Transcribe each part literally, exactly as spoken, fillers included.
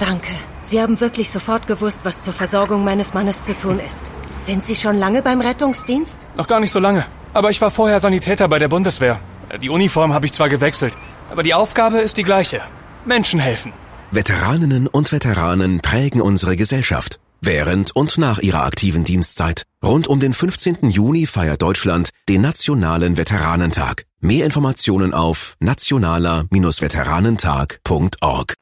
Danke. Sie haben wirklich sofort gewusst, was zur Versorgung meines Mannes zu tun ist. Sind Sie schon lange beim Rettungsdienst? Noch gar nicht so lange. Aber ich war vorher Sanitäter bei der Bundeswehr. Die Uniform habe ich zwar gewechselt, aber die Aufgabe ist die gleiche. Menschen helfen. Veteraninnen und Veteranen prägen unsere Gesellschaft. Während und nach ihrer aktiven Dienstzeit. Rund um den fünfzehnten Juni feiert Deutschland den Nationalen Veteranentag. Mehr Informationen auf nationaler Bindestrich veteranentag punkt org.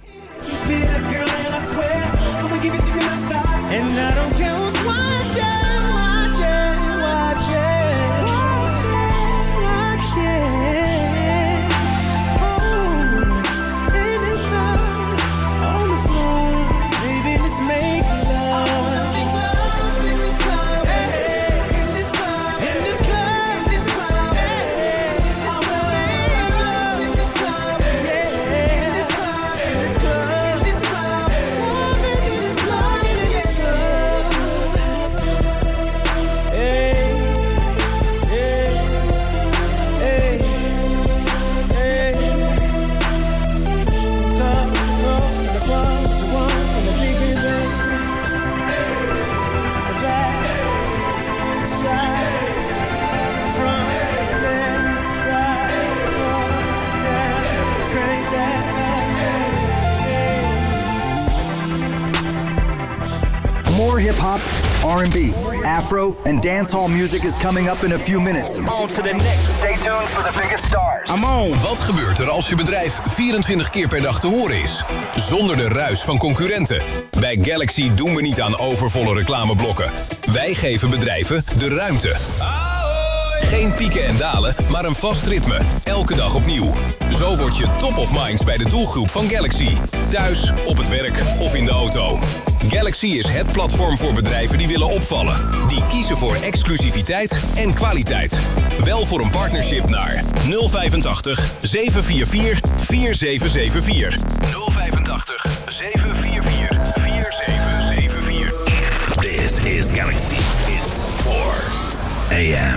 More hip-hop, R and B, Afro, and dancehall music is coming up in a few minutes. On to the next. Stay tuned for the biggest stars. I'm on. Wat gebeurt er als je bedrijf vierentwintig keer per dag te horen is? Zonder de ruis van concurrenten. Bij Galaxy doen we niet aan overvolle reclameblokken. Wij geven bedrijven de ruimte. Geen pieken en dalen, maar een vast ritme. Elke dag opnieuw. Zo word je top of minds bij de doelgroep van Galaxy. Thuis, op het werk of in de auto. Galaxy is het platform voor bedrijven die willen opvallen. Die kiezen voor exclusiviteit en kwaliteit. Bel voor een partnership naar nul vijfentachtig zeven vier vier vier zeven zeven vier. nul vijfentachtig zeven vier vier vier zeven zeven vier. This is Galaxy. It's four a.m.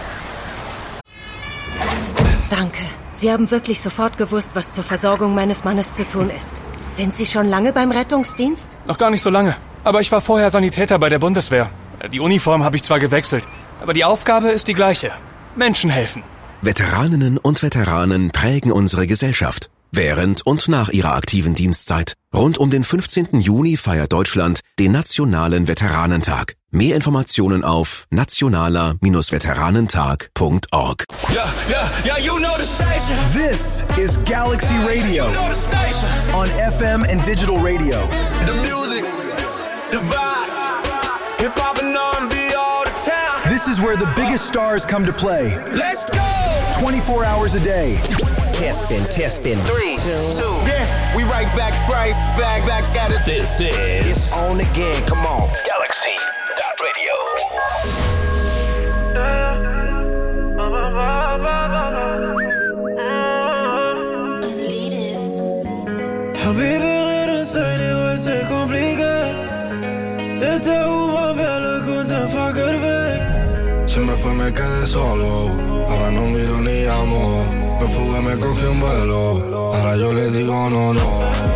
Danke. Sie haben wirklich sofort gewusst, was zur Versorgung meines Mannes zu tun ist. Sind Sie schon lange beim Rettungsdienst? Noch gar nicht so lange. Aber ich war vorher Sanitäter bei der Bundeswehr. Die Uniform habe ich zwar gewechselt, aber die Aufgabe ist die gleiche. Menschen helfen. Veteraninnen und Veteranen prägen unsere Gesellschaft. Während und nach ihrer aktiven Dienstzeit. Rund um den fünfzehnten Juni feiert Deutschland den Nationalen Veteranentag. Mehr Informationen auf nationaler Bindestrich veteranentag punkt org. Yeah, yeah, yeah, you know the station. This is Galaxy Radio. You know the station. On F M and digital radio. The music, the vibe, hip hop and R and B all the time. This is where the biggest stars come to play. Let's go. twenty-four hours a day. Testing, testing. Three, two, two. Yeah, we right back, right back, back at it. This is It's on again, come on. Galaxy Radio. حبيبي غير نسيني واسي compliqué. تتوه بالك كنت افكر فيك. Se me fue, me quedé solo. Ahora no miro ni llamo. Me fugué, me cogí un vuelo. Ahora yo le digo no, no.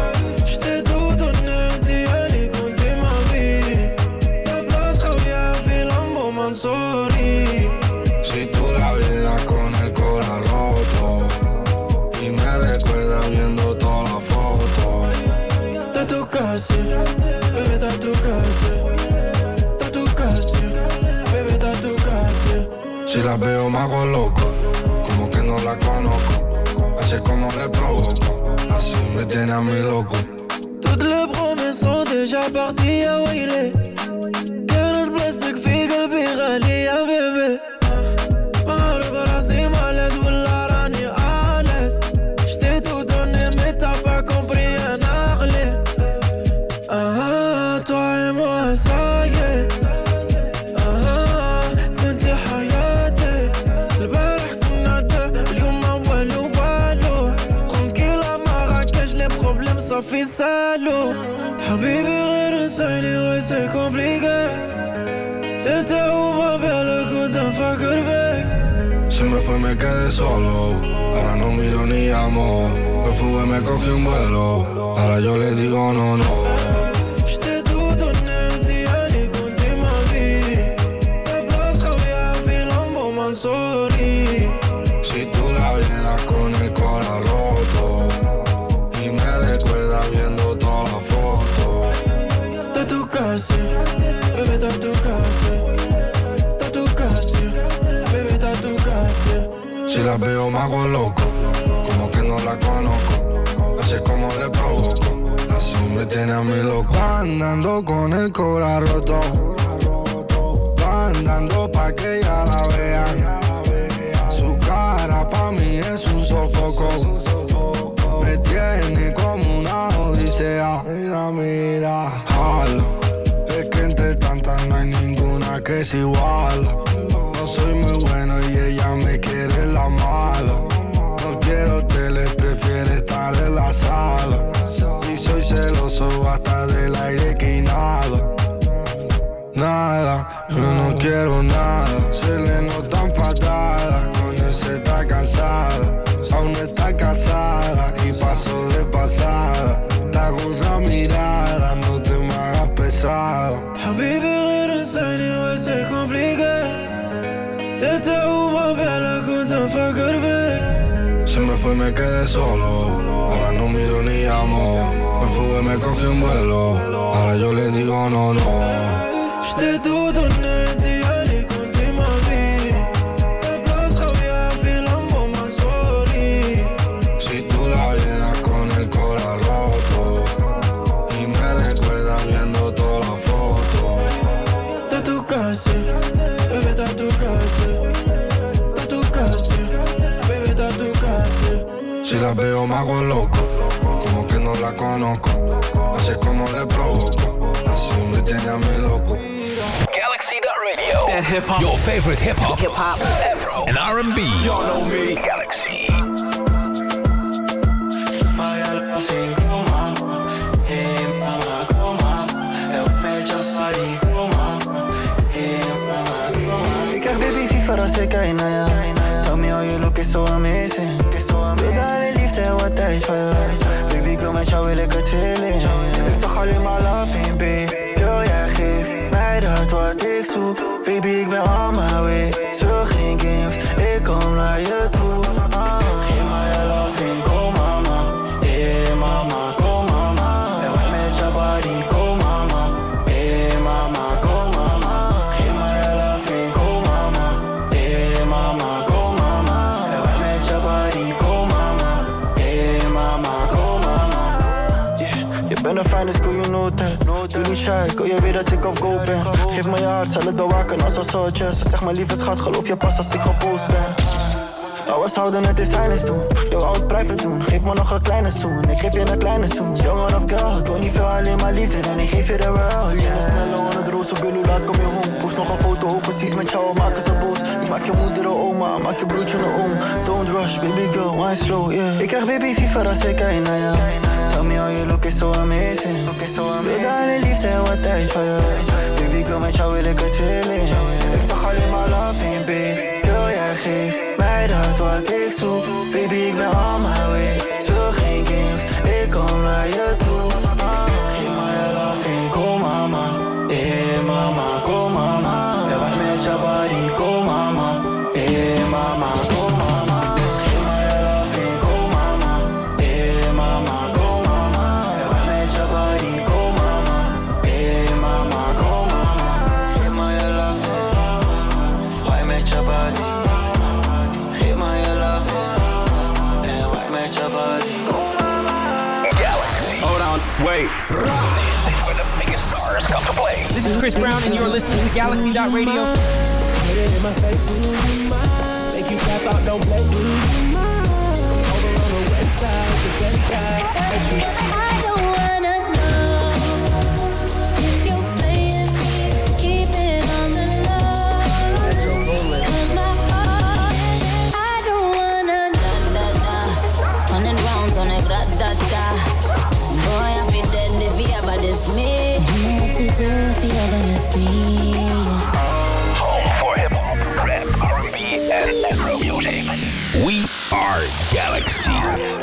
Si tú la vieras con el corazón roto y me recuerdas viendo todas las fotos. Está tu casa, bebé, está tu casa. Está tu casa, bebé, está tu casa. Si la veo me hago loco, como que no la conozco. Así es como le provoco, así me tiene a mí loco. Toutes les promesses sont déjà parties, ah ouais il est. كانت بلاستيك في قلبي غالي يا بيبي. مهرب براسي مالد ولا راني آلس. J't'ai tout donné mais t'as pas compris أنا أغلى. Ah toi et moi ça y est. Ah كنت حياتي. البارح كنا deux, اليوم ما والو والو. Tranquille à Marrakech les problèmes صافي سالو. حبيبي غير نسيني واسي compliqué. تتوه بالك كنت افكر فيك. Se Se me fue, me quedé solo. Ahora no miro ni llamo. Me fugué, me cogí un vuelo. Ahora yo le digo no, no. Sorry. Si tú la vieras con el corazón roto y me recuerdas viendo todas las fotos. Está tu casa, bebé, está tu casa. Está tu casa, bebé, está tu casa. Si la veo me hago loco, como que no la conozco. Así es como le provoco, así me tiene a mí loco. Va andando con el corazón roto, va andando pa' que ella la vean. Su cara pa' mí es un sofoco, me tiene como una odisea. Mira, mira, jala, es que entre tantas no hay ninguna que se iguala. No soy muy bueno y ella me quiere la mala. No quiero tele, prefiere estar en la sala. Y soy celoso hasta del aire que inhala. Nada, yo no quiero nada. Se le notan fatadas, con ese está cansada. Aún está casada y pasó de pasada. La otra mirada, no te me hagas pesado. Habibi, غير الثاني وسه compliqué. تتعو ما بالك كنت أفكر فيك. Se me fue, me quedé solo. Ahora no miro ni llamo. Me fugué, me cogí un vuelo. Ahora yo le digo no, no. J'étais tout donné, t'y allais quand t'es ma vie. Ta place revient, fais l'amour, ma sorry. Si tú la vieras con el corazón roto y me recuerdas viendo todas las fotos. Está tu casa, bebé, está tu casa. Está tu casa, bebé, está tu casa. Si la veo me hago loco, como que no la conozco. Así es como le provoco, así me tiene a mí loco. Galaxy dot radio. That hip hop. Your favorite hip hop. Hip hop. Afro. And R and B. Y'all know me. Galaxy. Ik krijg baby FIFA als ik kijk naar jou. Tell me how you looking so amazing. Doe dan alleen liefde en wat tijd voor je. Baby, ik wil met jou wil ik het feeling. Ik zag alleen maar love in babe. Girl, jij geeft mij dat wat ik zoek. Baby, ik ben on my way. Speel geen games, ik kom naar je toe. Ah, geef mij je love in, kom mama. Hey mama, kom mama. En wij met je body, kom mama. Hey mama, kom mama. Geef mij je love in, kom mama. Hey mama, kom mama. En wij met je body, kom mama. Hey mama, kom mama. Yeah, je bent een fijne school, you know that. Doe niet shy, ik wil je weer dat ik op go ben. Geef me je hart, zal het bewaken als een soortje. Ze zegt mijn lieve schat, geloof je pas als ik gepost ben. Nou, we zouden het in silence doen. Jou oud private doen. Geef me nog een kleine zoen. Ik geef je een kleine zoen. Jongen of girl, ik wil niet veel, alleen maar liefde. En ik geef je de world, yeah. Snel aan het roze billen, laat kom je home. Poest nog een foto overseas met jou, maken ze boos. Ik maak je moeder een oma, maak je broertje een oom. Don't rush, baby girl, wine slow, yeah. Ik krijg baby FIFA als ik kijk naar jou. Tell me how you look is so amazing. Wil dan alleen liefde en wat tijd voor je. Baby girl, met jou wil ik het feeling. Ik zag alleen maar love in babe. Girl, jij geeft mij dat wat ik zoek. Baby, ik ben on my way. Speel geen games, ik kom naar je toe. Ah, geef mij je love in, kom mama. Hey mama, kom mama. En wij met je body, kom mama. Hey mama, kom mama. Geef mij je love in, kom mama. Hey mama, kom mama. En wij met je body, kom mama. Hey mama, kom mama. Geef mij je love in, wij met je body. Geef mij je love in, en wij met je body. Kom mama. Galaxy. Hold on, wait. This is where the biggest stars come to play. This is Chris Brown, and you're listening to Galaxy dot radio. Put it in my face, make you tap out, don't play. Over on the west side, the best side. I don't wanna know if you're playing, keep it on the low. Cause my heart, I don't wanna know. Da da da, hundred rounds on a grat da da. Boy, I feel dead if you ever diss me. You know what to do if you ever miss me. Home for hip hop, rap, R and B, and Afro music. Galaxy.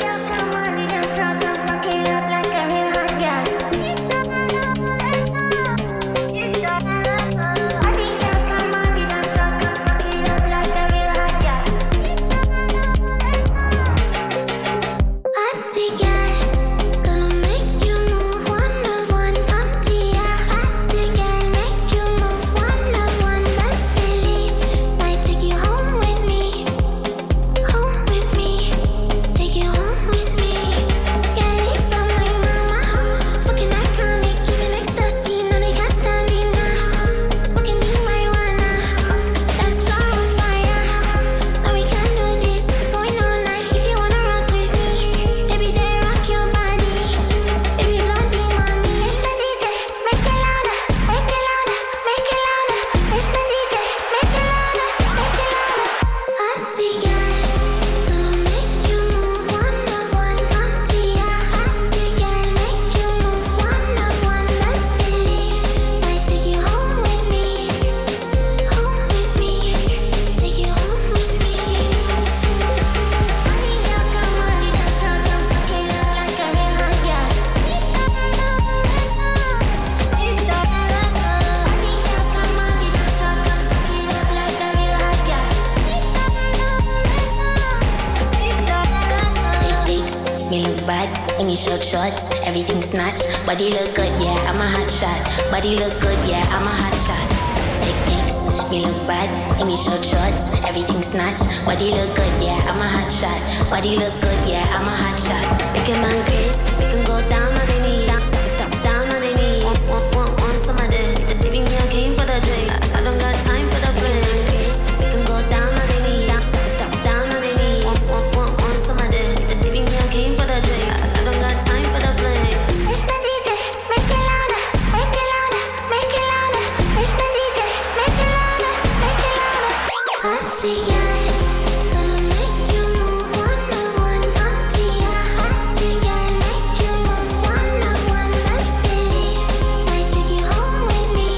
Shorts, everything snatched. Body look good, yeah, I'm a hot shot. Body look good, yeah, I'm a hot shot. Take pics, me look bad. In me short shorts, everything snatched. Body look good, yeah, I'm a hot shot. Body look good, yeah, I'm a hot shot. Make a man crazy, we can go down on the knees, down, down on the knees. Want, want, want some of this? The baby girl came for the drinks. I don't got time for the flames. We can go down on the knees, down, down on the knees. Want, want, want some of this? The baby girl came for the drinks. I don't got time for the flames. It's the D J, make it louder, make it louder, make it louder. It's the D J, make it louder, make it louder. Hotty guy, gonna make you move one of one. Hotty guy, hotty guy, make you move one of one. Let's believe, might take you home with me,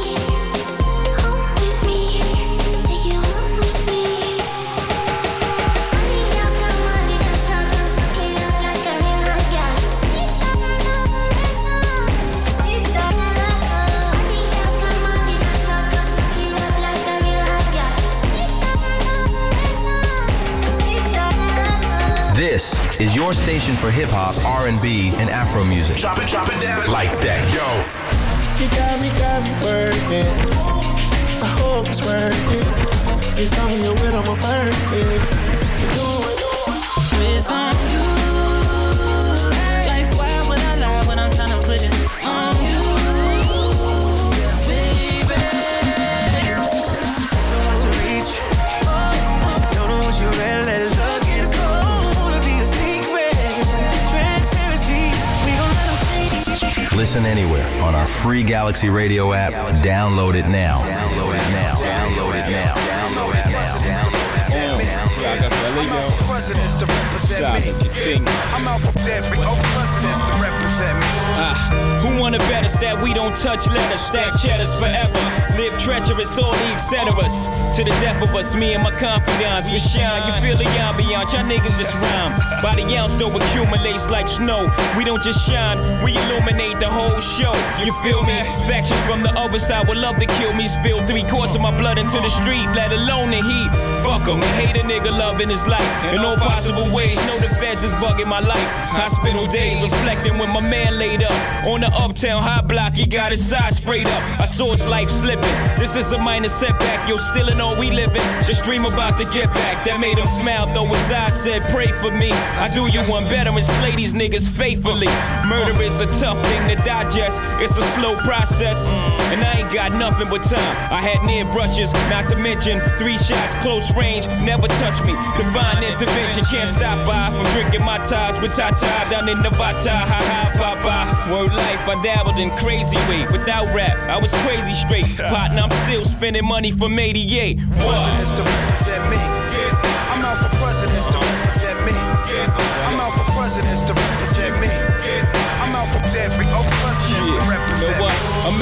home with me, take you home with me. Money girls got money, that's how them fuck it up like a real hot girl. This is your station for hip hop, R and B, and Afro music. Drop it, drop it down. Like that. Yo. You got me, got me working. I hope it's worth it. You tell me you're with on my birthday. You know it. It's on you. Like, why would I lie when I'm trying to put this on you? Baby. So much to reach. Don't know what you're really looking for. To be a secret. Transparency. We gon' let them see. Listen anywhere on our free Galaxy Radio app. Download it now. Download it now. Download it now. Download it now. I'm out for presidents to represent me. I'm out for every presidents to represent me. Ah, who wanna bet us that we don't touch letters, stack cheddars forever, live treacherous, all the et ceteras. To the death of us, me and my confidants, we shine. You feel the ambiance, y'all niggas just rhyme. By the ounce though accumulates like snow. We don't just shine, we illuminate the whole show. You feel me? Factions from the other side would love to kill me. Spill three quarts of my blood into the street, let alone the heat. Fuck 'em, hate a nigga loving his life in all possible ways. Know the feds is bugging my life. Hospital days, reflecting when my man laid up on the uptown high block. He got his side sprayed up. I saw his life slipping. This is a minor setback. Yo, still in all we living. Just dream about to get back. That made him smile, though his eyes said, "Pray for me." I do you one better and slay these niggas faithfully. Murder is a tough thing to digest. It's a slow process, and I ain't got nothing but time. I had near brushes, not to mention three shots, close range, never touch me. Divine intervention can't stop by from drinking my ties with Tata down in Nevada. Ha ha, bye bye. Word life, I dabbled in crazy way. Without rap, I was crazy straight. Partner, I'm still spending money from eighty-eight. Presidents to represent me. I'm out for presidents to represent me. I'm out for presidents to represent me. I'm out for every presidents to represent me. Know what? I make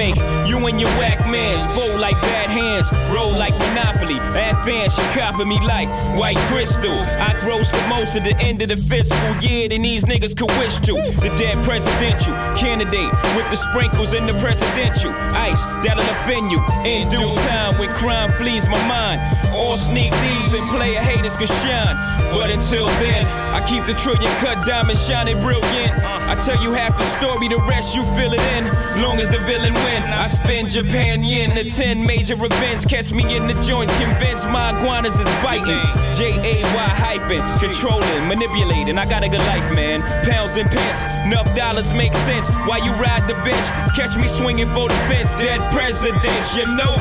You and your whack mans, bowl like bad hands, roll like Monopoly. Advance, you copy me like white crystal. I gross the most at the end of the fiscal year than these niggas could wish to. The dead presidential candidate with the sprinkles in the presidential ice that'll offend you in due time when crime flees my mind. All sneak thieves and player haters can shine. But until then, I keep the trillion cut diamond shining brilliant. I tell you half the story, the rest you fill it in. Long as the villain win, I spend Japan yen to ten major events. Catch me in the joints, convinced my iguanas is biting. J A Y hyping, controlling, manipulating. I got a good life, man. Pounds and pence, enough dollars make sense. While you ride the bench, catch me swinging for the fence. Dead presidents, you know.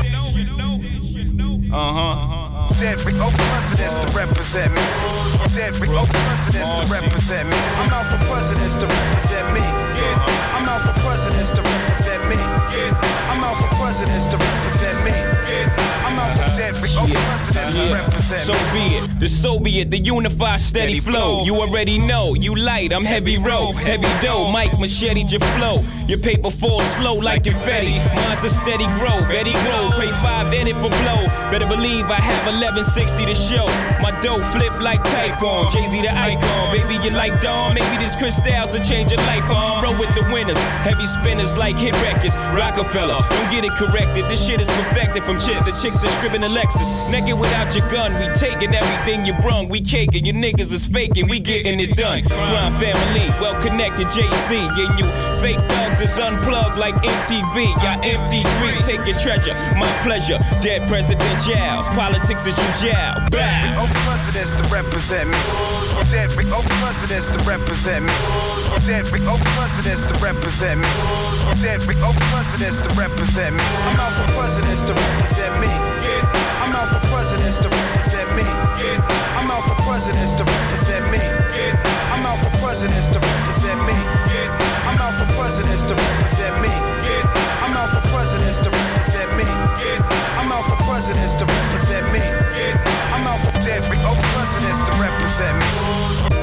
Uh huh. Dead free open presidents to represent me. Dead free open presidents to represent me. I'm out for presidents to represent me. I'm out for presidents to represent me. I'm out for presidents to represent me. I'm out for dead free open presidents to represent me. So be it. The Soviet, the unified steady flow. You already know. You light, I'm heavy row. Heavy dough, Mike machete your flow. Your paper falls slow like confetti. Mine's a steady grow. Betty grow. Pray five in it for blow. Better believe I have eleven sixty to show. My dough flip like Tycoon. Jay-Z the icon. Baby, you like Dawn. Maybe this crystals will change your life on. Roll with the winners. Heavy spinners like hit records. Rockefeller. Don't get it corrected. This shit is perfected from chicks. The chicks that scribbing the Lexus. Naked without your gun. We taking everything you brung. We caking. Your niggas is faking. We getting it done. Crime family. Well connected Jay-Z. And you fake thugs is unplugged like M T V. Y'all M D three. Take your treasure. My pleasure. Dead President Giles. Politics is you jail. Dead free open presidents to represent me. Dead free open presidents to represent me. Dead free open presidents to represent me. Dead free open presidents to represent me. I'm out for presidents to represent me. I'm out for presidents to represent me. I'm out for presidents to represent me. I'm out for presidents to represent me. I'm out for presidents to represent me. I'm out for presidents to represent me. I'm out for presidents to represent me. I'm out for dead free open presidents to represent me.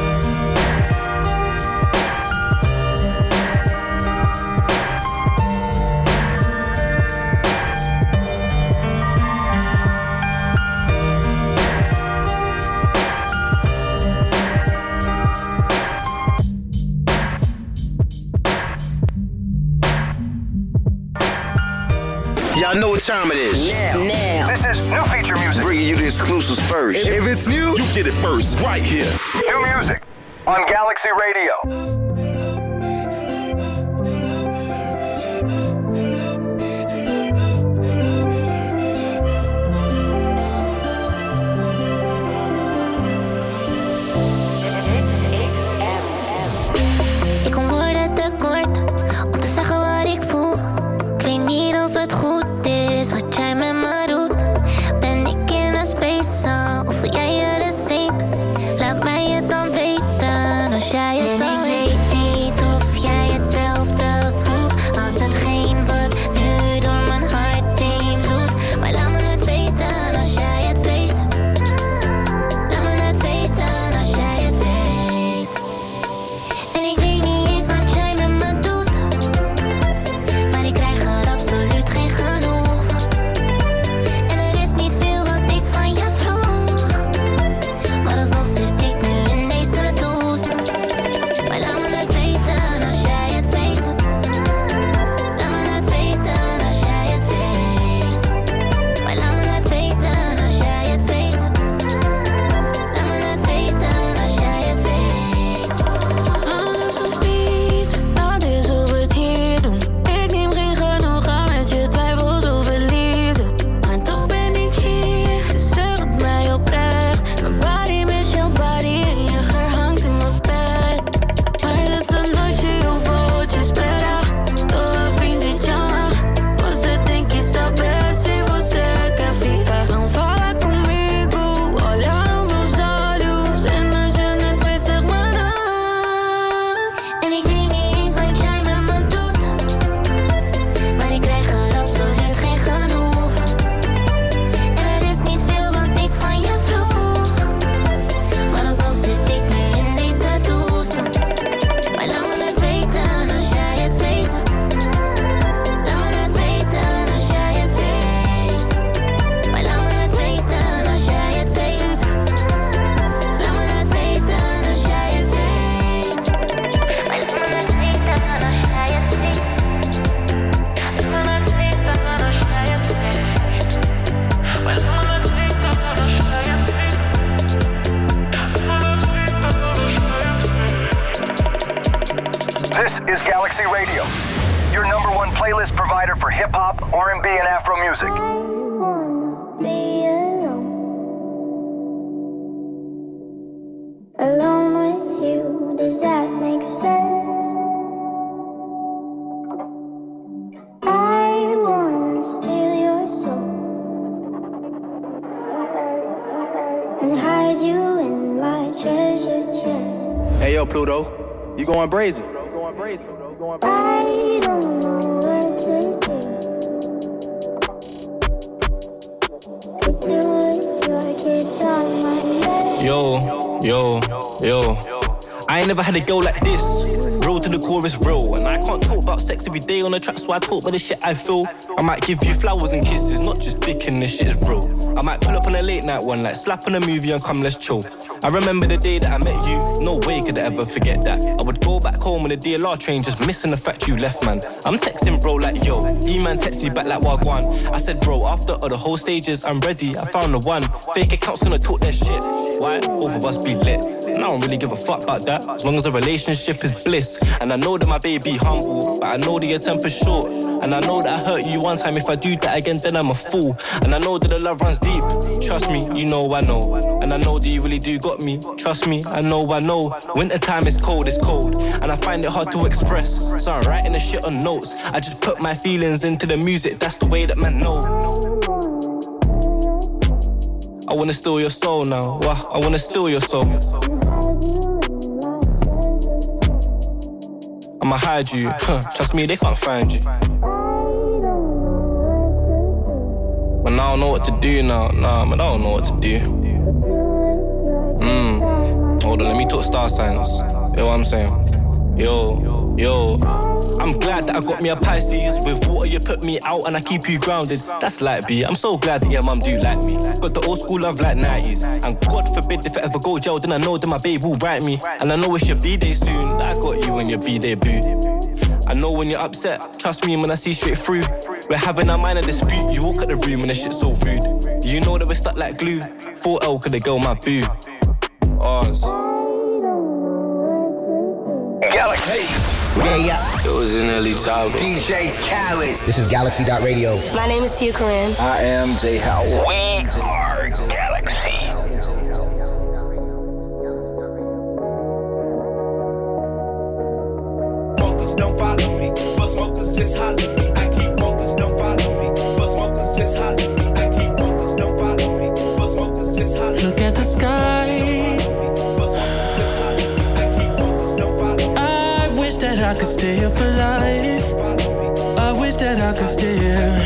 Y'all know what time it is. Now. now. This is new feature music. Bringing you the exclusives first. If, if it's new, you get it first, right here. New music on Galaxy Radio. Ik kom woorden tekort om te zeggen wat ik voel. Ik weet niet of het goed is wat jij met me doet. Ben ik in een space zone of voel jij je de same? Laat mij het dan weten als jij het dan weet. Ik weet niet of jij hetzelfde voelt als hetgeen wat nu door mijn hart heen doet. Maar laat me het weten als jij het weet. Laat me het weten als jij het weet. En ik weet niet eens wat jij met me doet. Galaxy Radio, your number one playlist provider for hip hop, R and B, and Afro music. Be alone, alone with you. Does that make sense? I wanna steal your soul and hide you in my treasure chest. Hey yo, Pluto, you going brazen? I don't know what to do. To do with your kiss on my neck. Yo, yo, yo. I ain't never had a girl like this. Real to the core is real. And I can't talk about sex every day on the track, so I talk about the shit I feel. I might give you flowers and kisses, not just dick, and this shit is real. I might pull up on a late night one, like slap on a movie and come, let's chill. I remember the day that I met you, no way could I ever forget that. I would go back home on the D L R train, just missing the fact you left, man. I'm texting bro like, yo, E-man text me back like Wagwan. I said, bro, after all the whole stages, I'm ready, I found the one. Fake accounts gonna talk their shit. Why? Both of us be lit. And I don't really give a fuck about that, as long as the relationship is bliss. And I know that my baby humble, but I know that your temper's short. And I know that I hurt you one time, if I do that again, then I'm a fool. And I know that the love runs deep, trust me, you know I know. And I know that you really do got me, trust me, I know, I know. Winter time is cold, it's cold, and I find it hard to express. So I'm writing the shit on notes, I just put my feelings into the music, that's the way that man know. I wanna steal your soul now, wah, I wanna steal your soul. I'ma hide you, huh, trust me, they can't find you. But now I don't know what to do now, nah, but I don't know what to do. Mmm, hold on, let me talk star signs. You know what I'm saying? Yo, yo. I'm glad that I got me a Pisces. With water you put me out and I keep you grounded. That's like B. I'm so glad that your mum do like me. Got the old school love like nineties. And God forbid if I ever go jail, then I know that my babe will write me. And I know it's your B-day soon. I got you on your B-day, boo. I know when you're upset, trust me when I see straight through. We're having a minor dispute, you walk out the room and the shit's so rude. Do you know that we're stuck like glue? four L could they go my boo? Ours. Galaxy. Yeah, yeah. It was in Ellie Tower. D J Khaled. This is Galaxy dot radio. My name is Tia Corinne. I am Jay Howard. We are Galaxy. Don't follow me, but smokers just holler me. I keep focused, don't follow me, but smokers just holler me. I keep focused, don't follow me, but smokers just holler me. Look at the sky. I wish that I could stay here for life. I wish that I could stay here.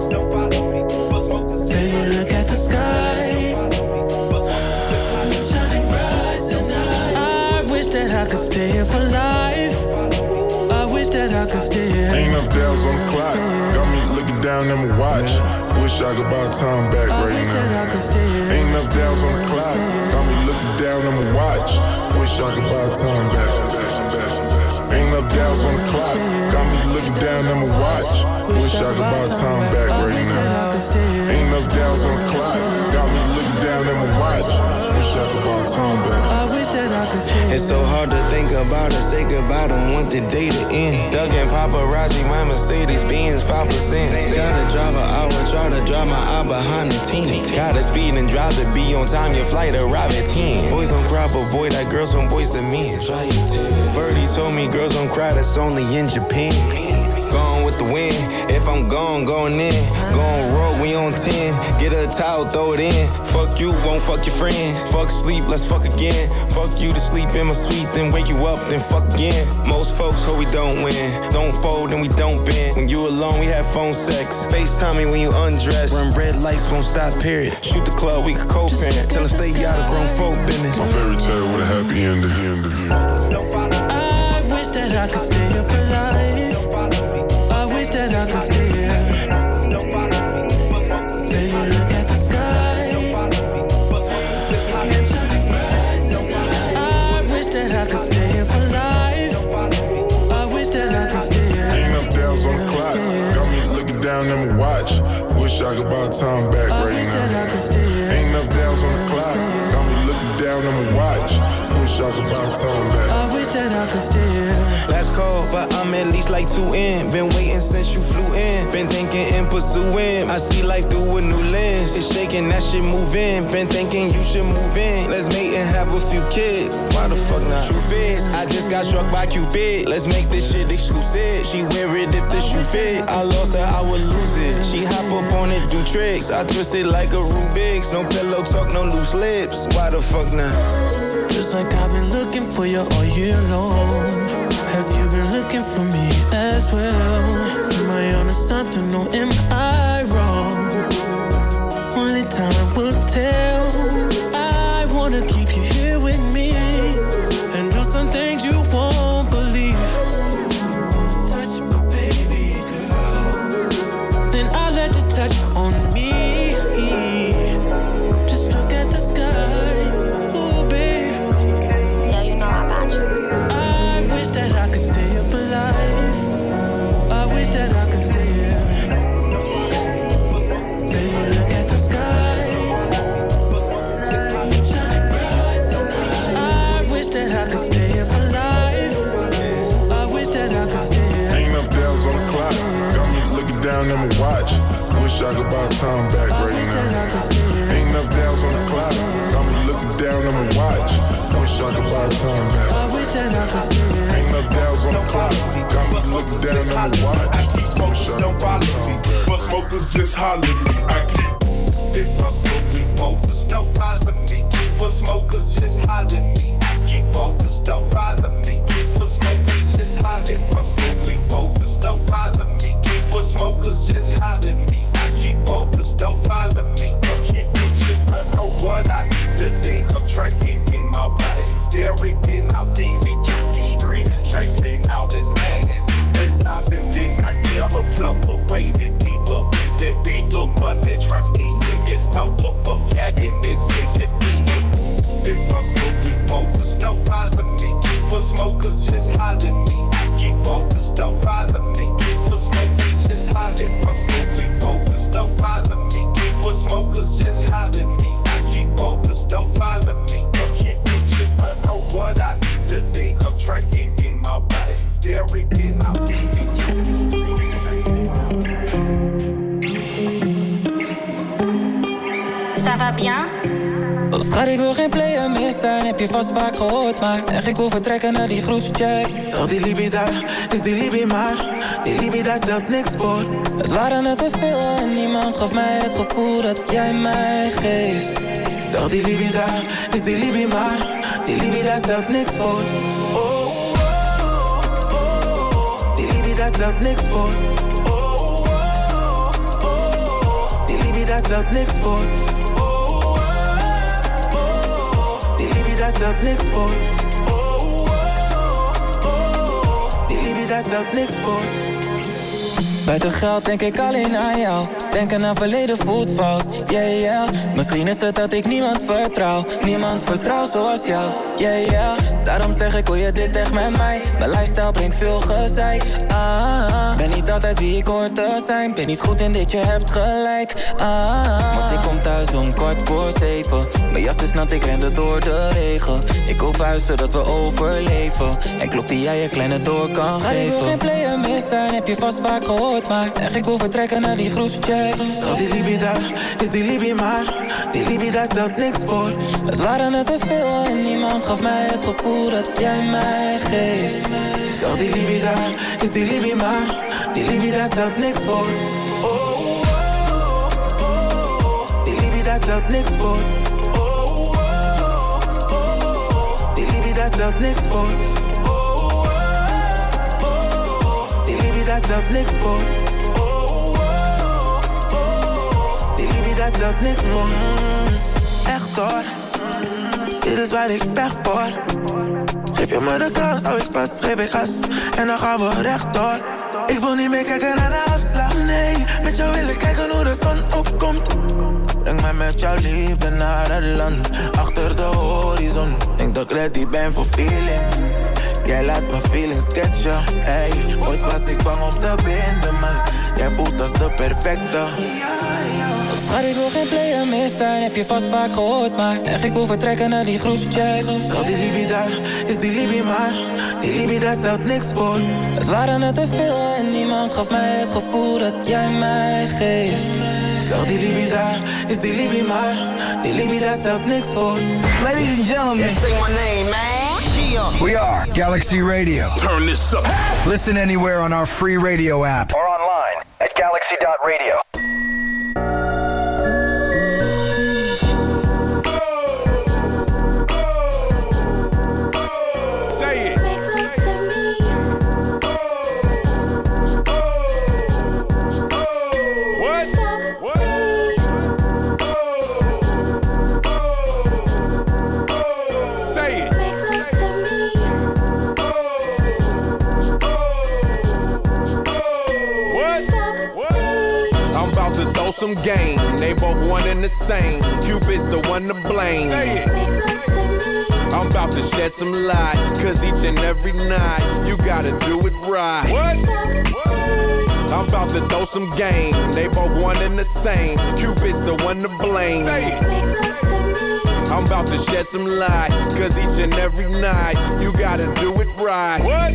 Baby, look at the sky. Shining bright tonight. I wish that I could stay here for life. That I could stay here. Ain't enough dials on the clock. Got me looking down at my watch. Wish I could buy time back right now. Ain't enough dials on the clock. Got me looking down at my watch. Wish I could buy time back. Ain't enough dials on the clock. Got me looking down at my watch. Wish I could buy time back right now. Ain't enough dials on the clock. Got me looking down at my watch. Wish I could buy time back. It's so hard to think about it, say goodbye, don't want the day to end. Doug and paparazzi, my Mercedes Benz five percent. Gotta drive an hour, try to drive my eye behind the ten. Gotta speed and drive to be on time, your flight arrive at ten. Boys don't cry, but boy, that girls from boys to men. Birdie told me girls don't cry, that's only in Japan. Gone with the wind, if I'm gone, going in. Gone road, we on ten. Get a towel, throw it in. Fuck you, won't fuck your friend. Fuck sleep, let's fuck again. Fuck you to sleep in my suite, then wake you up, then fuck again. Most folks hope we don't win. Don't fold, then we don't bend. When you alone, we have phone sex. FaceTime me when you undress. Run red lights, won't stop, period. Shoot the club, we can co-parent. Tell us stay out of grown folk business. My fairy tale with a happy ending. I wish that I could stay here for life. I wish that I could stay here. Baby, look at the sky. I wish that I could stay here for life. I wish that I could stay here. Ain't enough dials on the clock. Got me looking down at my watch. Wish I could buy time back right now. Ain't enough dials on the clock. Got me looking down at my watch. Wish Wish I could buy time back. I wish that I could stay. Last call, but I'm at least like two in. Been waiting since you flew in. Been thinking and pursuing. I see life through a new lens. It's shaking, that shit move in. Been thinking you should move in. Let's mate and have a few kids. Why the fuck not? Truth is, I just got struck by Cupid. Let's make this shit exclusive. She wear it if the shoe fit. I lost her, I would lose it. She hop up on it, do tricks. I twist it like a Rubik's. No pillow talk, no loose lips. Why the fuck not? Just like I've been looking for you all year long. Have you been looking for me as well? Am I on to something or am I wrong? Only time will tell. I wanna keep you here with me and do some things you won't believe. Touch my baby girl, then I'll let you touch on me. Just look at the sky. That I could stay up alive. I wish that I could stay here. Baby, look at the sky, shining bright tonight. I wish that I could stay up alive. I wish that I could stay here. Ain't enough dials on the clock. Got me looking down at my watch. Wish I could buy time back right now. Ain't enough dials on the clock. Got me looking down at my watch. Wish I could buy time back. I wish that I could stay here. Ain't enough dials on the clock. Got me looking down at my watch. Wish I could buy time back. But smokers just holler me. I keep it for smoking focus. Don't bother me. But smokers just holler me. I keep focused. Don't bother me. But smokers just holler for smoking focus. Don't bother me. But smokers just holler me. I keep focused. Don't bother me. I know what I need to think. I'm tracking in my body. Staring in out easy. Catch the street. Chasing out this madness. And I've been thinking I never plump away the people. That beat the money. Trust me. It's no look for cat in this city. If I'm smoking focus, don't bother me. But smokers just holler me. I keep focused. Don't bother me. But smokers just holler. If I'm smoking focus, don't bother me. But smokers just holler me. I keep focused. Don't bother me. I know what I need to think. I'm tracking in my body. Staring in out easy. Ça va bien? Oh, schat, ik wil geen player meer zijn, heb je vast vaak gehoord. Maar echt, ik wil vertrekken naar die groepschat. Toch die Libie daar, is die Libie maar. Die Libie daar stelt niks voor. Het waren er te veel en niemand gaf mij het gevoel dat jij mij geeft. Toch die Libie daar, is die Libie maar. Die Libie daar stelt niks voor. Oh, oh, oh, oh. Die Libie daar stelt niks voor. Oh, oh, oh, oh. Die Libie daar stelt niks voor. Daar stelt niks voor. Oh, oh, oh, oh. Die Libie daar stelt niks voor. Buiten geld denk ik alleen aan jou. Denken aan verleden voelt fout. Yeah, yeah. Misschien is het dat ik niemand vertrouw. Niemand vertrouw zoals jou. Yeah, yeah. Daarom zeg ik, wil je dit echt met mij? Mijn lifestyle brengt veel gezeik. Ah, ben niet altijd wie ik hoor te zijn. Ben niet goed in dit, je hebt gelijk. Ah, want ik kom thuis om kwart voor zeven. Mijn jas is nat, ik rende door de regen. Ik koop huis zodat we overleven. En klok die jij je kleine door kan Schat, geven. Ik wil geen player meer zijn, heb je vast vaak gehoord. Maar echt, ik wil vertrekken naar die groepschat. Toch die Libie daar, is die Libie maar. Die Libie daar stelt niks voor. Het waren er te veel en niemand gaf mij het gevoel dat jij mij geeft. Toch die Libie daar, is die Libie maar. Die Libie daar stelt niks voor. Oh, oh, oh, oh. Die Libie daar stelt niks voor. Oh, oh, oh, oh. Die Libie daar stelt niks voor. Oh, oh, oh, oh. Die Libie daar stelt niks voor. Daar stelt niks voor. Echt hoor, dit is waar ik vecht voor. Geef je me de kans, hou ik vast, geef ik gas. En dan gaan we rechtdoor. Ik wil niet meer kijken naar de afslag, nee. Met jou wil ik kijken hoe de zon opkomt. Breng mij met jouw liefde naar het land. Achter de horizon, denk dat ik ready ben voor feelings. Jij laat mijn feelings catchen. Ey, ooit was ik bang om te binden, maar jij voelt als de perfecte. Schat, ik wil geen player meer zijn, heb je vast vaak gehoord, maar echt ik wil vertrekken naar die groepschat. Al die Libi daar, is die Libi maar, die Libi daar stelt niks voor. Het waren er te veel en niemand gaf mij het gevoel dat jij mij geeft. Al die Libi daar, is die Libi maar, die Libi daar stelt niks voor. Ladies and gentlemen, say my name, man. We are Galaxy Radio. Turn this up. Listen anywhere on our free radio app or online at galaxy dot radio. Some game, they both one and the same. Cupid's the one to blame. I'm about to shed some light, cause each and every night you gotta do it right. What? I'm about to throw some game, they both one and the same. Cupid's the one to blame. I'm about to shed some light, cause each and every night you gotta do it right. What?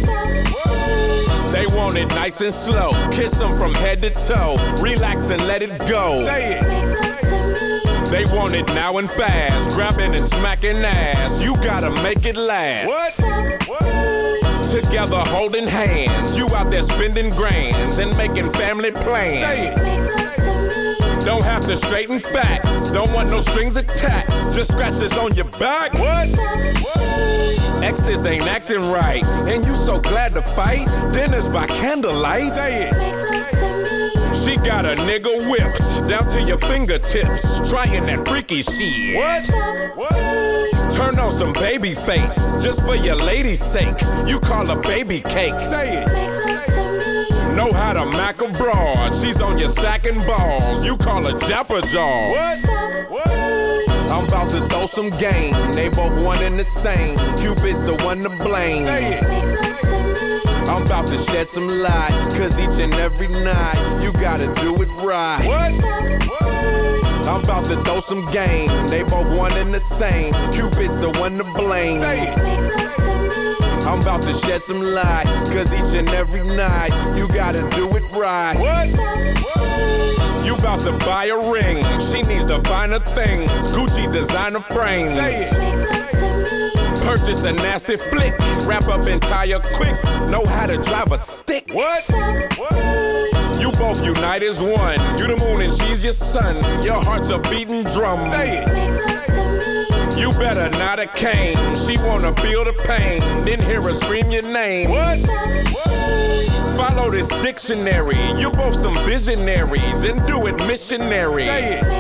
They want it nice and slow. Kiss them from head to toe. Relax and let it go. Say it. They want it now and fast. Grabbing and smacking ass. You gotta make it last. What? What? Together holding hands. You out there spending grands and making family plans. Say it. Don't have to straighten facts. Don't want no strings attached. Just scratches on your back. What? What? Exes ain't acting right, and you so glad to fight. Dinner's by candlelight. Say it. She got a nigga whipped down to your fingertips, trying that freaky shit. What? What? Turn on some baby face, just for your lady's sake. You call her baby cake. Say it. Know how to mack a broad. She's on your sack and balls. You call her Japper Jaws. What? What? I'm about to throw some game. They both one and the same. Cupid's the one to blame. Say it. I'm about to shed some light, cause each and every night you gotta do it right. What? What? I'm about to throw some game. They both one and the same. Cupid's the one to blame. Say it. I'm about to shed some light, cause each and every night you gotta do it right. What? What? You about to buy a ring, she needs the finer things. Gucci designer frame. Say it. Purchase a nasty flick, wrap up and tie her quick. Know how to drive a stick. What? What? You both unite as one. You the moon and she's your sun. Your heart's a beating drum. Say it. You better not a cane. She wanna feel the pain, then hear her scream your name. What? What? Follow this dictionary. You both some visionaries and do it missionary. Say it.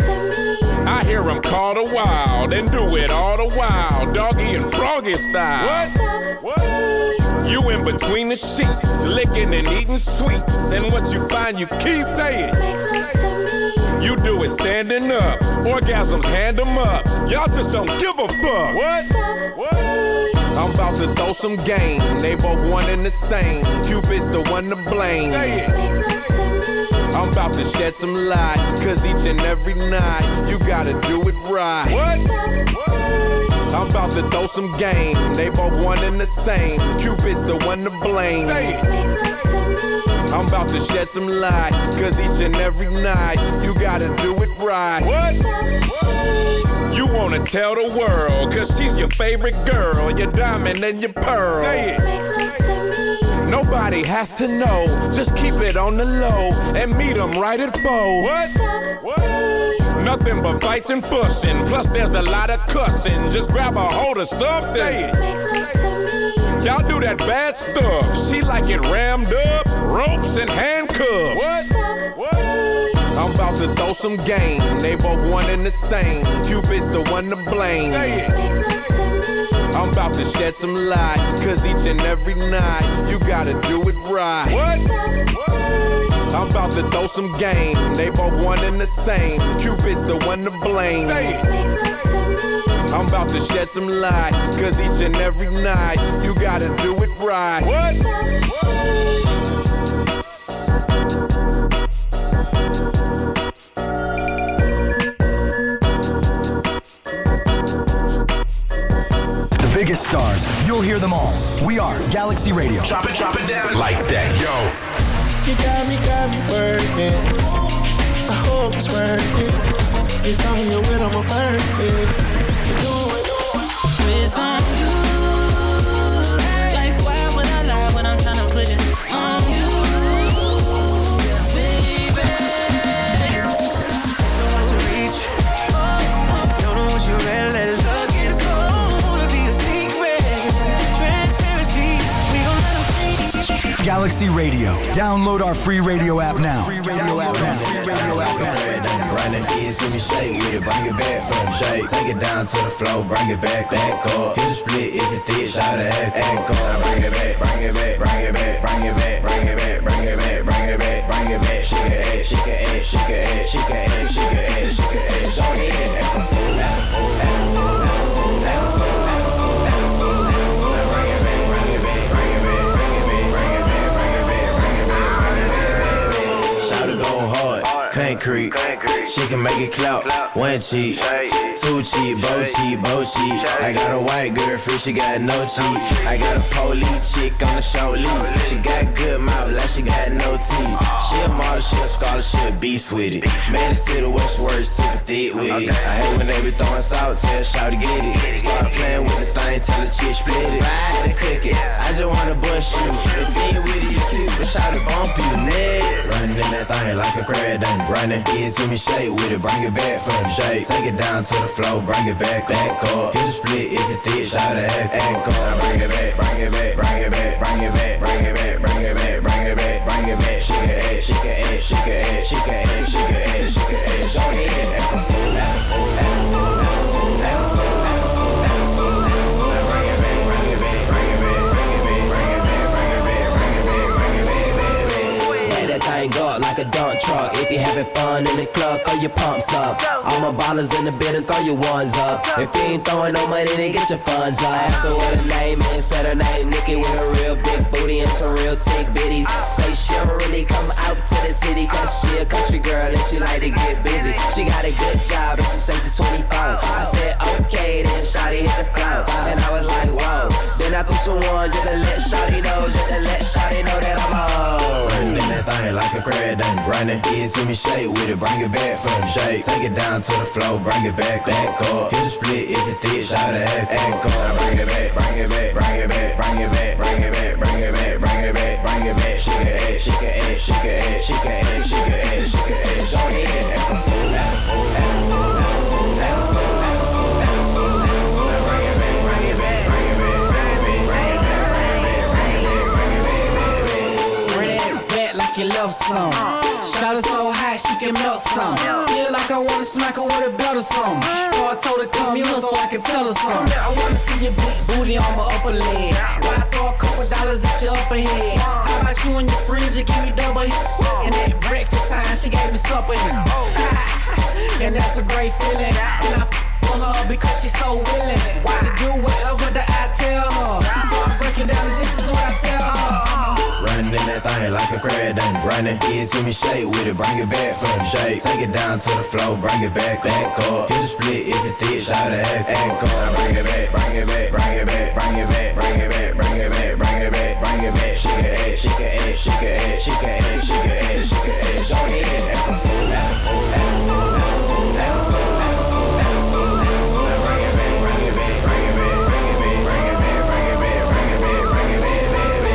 I hear him call the wild and do it all the while, doggy and froggy style. What? What? You in between the sheets, licking and eating sweets, and what you find you keep. Say it. You do it standing up, orgasms hand them up. Y'all just don't give a fuck. What? What? I'm about to throw some game. They both one and the same. Cupid's the one to blame. Say it. I'm about to shed some light, cause each and every night you gotta do it right. What? What? I'm about to throw some game. They both one and the same. Cupid's the one to blame. Say it. I'm about to shed some light, cause each and every night you gotta do it right. What? What? You wanna tell the world, cause she's your favorite girl, your diamond and your pearl. Say it. Nobody has to know, just keep it on the low and meet them right at four. What? What? Nothing but fights and fussing, plus there's a lot of cussing. Just grab a hold of something. Say it. Y'all do that bad stuff, she like it rammed up, ropes and handcuffs. What? What? I'm about to throw some game, they both one and the same. Cupid's the one to blame. Say it. I'm about to shed some light, cause each and every night you gotta do it right. What? What? I'm about to throw some game, they both one and the same. Cupid's the one to blame. Say it. I'm about to shed some light, cause each and every night, you gotta do it right. What? The biggest stars, you'll hear them all. We are Galaxy Radio. Drop it, drop it down like that, yo. You got me, got me working. I hope it's worth it. You tell me you're with, I'm a perfect. You do it, do it. It's on you. Like, why would I lie when I'm trying to put this on you? Baby. So hard to reach. Don't know what you're really looking for. To be a secret. Transparency. We gon' let them see. Galaxy Radio. Download our free radio app now. Free radio app now. Free radio app now. Running kids, see me shake with it, bring it back from the shake. Take it down to the floor, bring it back, back up. Hit the split if it thick, shout it, act, act up. Bring it back, bring it back, bring it back, bring it back, bring it back, bring it back, bring it back, bring it back. She can act, she can act, she can act, she can act, she can act, she can act. Show me that, act a fool, act a fool, act a fool, act a fool, act a fool, act a fool, act a fool, act a fool. Bring it back, bring it back, bring it back, bring it back, bring it back, bring it back, bring it back, bring it back. Shout it go hard, concrete. She can make it clap, one cheek, two cheek, bo cheek, bo cheek. I got a white girl free, she got no cheek. I got a police chick on the show lead. She got good mouth, like she got no teeth. She a model, she a scholar, she a beast with it. Man, it's to the Westward, super thick with it. I hate when they be throwing salt, tell shout to get it. Start playing with the thing, tell the chick split it. Ride and cook it, I just wanna bust you. If you ain't with it, you cute, but shout to bump you next. Running in that thing like a crab, done running. Kids see me shake with it, bring it back from the shake. Take it down to the floor, bring it back, back up. Hit the split if it thick, shout it, act, act up. Bring it back, bring it back, bring it back, bring it back, bring it back, bring it back, bring it back, bring it back. She can act, she can act, she can act, she can act, she can act, she can act. Show me that, act a fool, act a fool, act a fool, act a fool, act a fool, act a fool, act a fool, act a fool. Bring it back, bring it back, bring it back, bring it back, bring it back, bring it back, bring it back, bring it back, baby. Let that thing go like a dump truck. If you having fun in the club, throw your pumps up. All my ballers in the building, throw your ones up. If you ain't throwing no money, then get your funds up. Ask her what her name is, said her name Nikki with a real big booty and some real tick bitties. Say she don't really come out to the city, cause she a country girl and she like to get busy. She got a good job and she says she's twenty-four. I said okay, then shawty hit the floor. And I was like whoa. Then I threw some one just to let shawty know, just to let shawty know that I'm home. Running in that thing like a crab, done running. Kids see me shake with it, bring it back from the shake. Take it down to the floor, bring it back, back up. Hit the split if it thick, shout it, act, act up. Bring it back, bring it back, bring it back, bring it back, bring it back, bring it back, bring it back, bring it back. She can act, she can act, she can act, she can act, she can act, she can act. Show me that, act a fool, act a fool, act a fool, act a fool, act a fool, act a fool, act a fool, act a fool. Bring it back, bring it back, bring it back, bring it back, bring it back, bring it back, bring it back, bring it back, baby. Bring that back like you love some. Shot her so high she can melt some. Feel like I wanna smack her with a belt or something. So I told her come here so I can tell her something. I wanna see your big booty on my upper leg. When I throw a couple dollars at your upper head. How about you and your friends, you give me double hit. And that breakfast time, she gave me supper. And that's a great feeling. And I f with her because she's so willing to do whatever that I tell her. So I break it down and this is what I tell her. Running in that thing like a crab, done running. Kids see me shake with it, bring it back from the shake. Take it down to the floor, bring it back, back up. Hit the split if it thick, shout it, act, act up. Bring it back, bring it back, bring it back, bring it back, bring it back, bring it back, bring it back, bring it back. She can act, she can act, she can act, she can act, she can act, she can act. Show me that, act a fool, act a fool, act a fool, act a fool, act a fool, act a fool, act a fool, act a fool. Bring it back, bring it back, bring it back, bring it back, bring it back, bring it back, bring it back, bring it back, baby.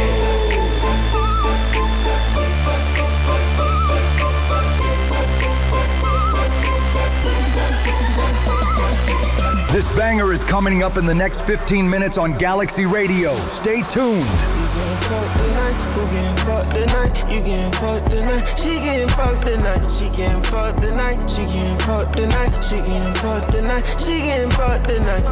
This banger is coming up in the next fifteen minutes on Galaxy Radio. Stay tuned. Who getting fucked tonight? You getting fucked tonight? She getting fucked tonight. She getting fucked tonight. She getting fucked tonight. She getting fucked tonight. She getting fucked tonight.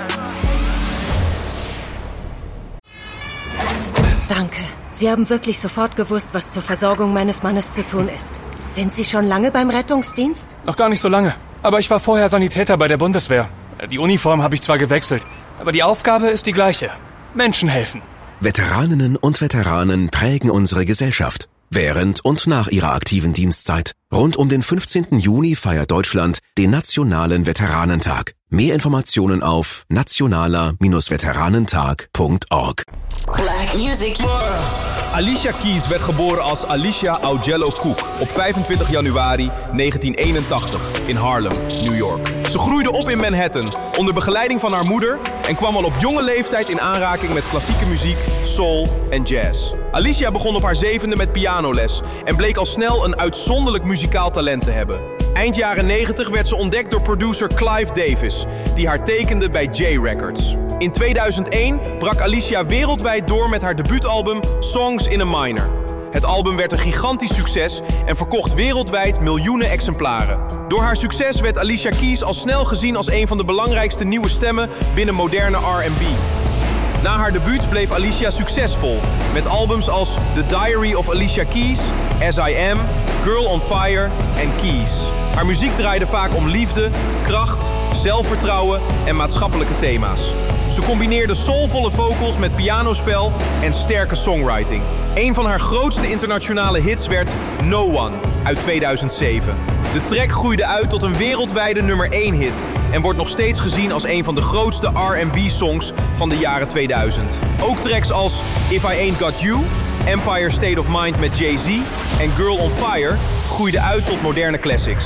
Danke. Sie haben wirklich sofort gewusst, was zur Versorgung meines Mannes zu tun ist. Sind Sie schon lange beim Rettungsdienst? Noch gar nicht so lange. Aber ich war vorher Sanitäter bei der Bundeswehr. Die Uniform habe ich zwar gewechselt, aber die Aufgabe ist die gleiche. Menschen helfen. Veteraninnen und Veteranen prägen unsere Gesellschaft. Während und nach ihrer aktiven Dienstzeit. Rund um den fünfzehnten Juni feiert Deutschland den Nationalen Veteranentag. Mehr Informationen auf nationaler Veteranentag punkt org. Black Music. Alicia Keys werd geboren als Alicia Augello Cook op vijfentwintig januari negentien eenentachtig in Harlem, New York. Ze groeide op in Manhattan onder begeleiding van haar moeder en kwam al op jonge leeftijd in aanraking met klassieke muziek, soul en jazz. Alicia begon op haar zevende met pianoles en bleek al snel een uitzonderlijk muzikaal talent te hebben. Eind jaren negentig werd ze ontdekt door producer Clive Davis, die haar tekende bij J-Records. In tweeduizend één brak Alicia wereldwijd door met haar debuutalbum Songs in a Minor. Het album werd een gigantisch succes en verkocht wereldwijd miljoenen exemplaren. Door haar succes werd Alicia Keys al snel gezien als een van de belangrijkste nieuwe stemmen binnen moderne R en B. Na haar debuut bleef Alicia succesvol met albums als The Diary of Alicia Keys, As I Am, Girl on Fire en Keys. Haar muziek draaide vaak om liefde, kracht, zelfvertrouwen en maatschappelijke thema's. Ze combineerde soulvolle vocals met pianospel en sterke songwriting. Een van haar grootste internationale hits werd No One uit tweeduizend zeven. De track groeide uit tot een wereldwijde nummer één hit en wordt nog steeds gezien als een van de grootste R en B-songs van de jaren tweeduizend. Ook tracks als If I Ain't Got You, Empire State of Mind met Jay-Z en Girl on Fire groeiden uit tot moderne classics.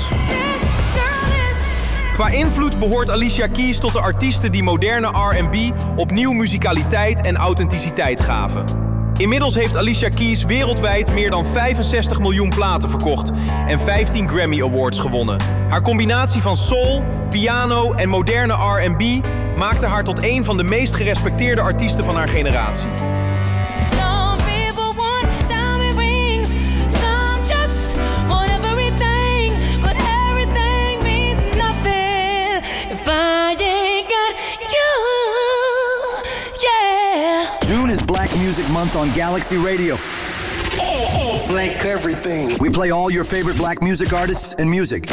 Qua invloed behoort Alicia Keys tot de artiesten die moderne R en B opnieuw muzikaliteit en authenticiteit gaven. Inmiddels heeft Alicia Keys wereldwijd meer dan vijfenzestig miljoen platen verkocht en vijftien Grammy Awards gewonnen. Haar combinatie van soul, piano en moderne R en B maakte haar tot een van de meest gerespecteerde artiesten van haar generatie. Black Music Month on Galaxy Radio. Black everything. We play all your favorite black music artists and music.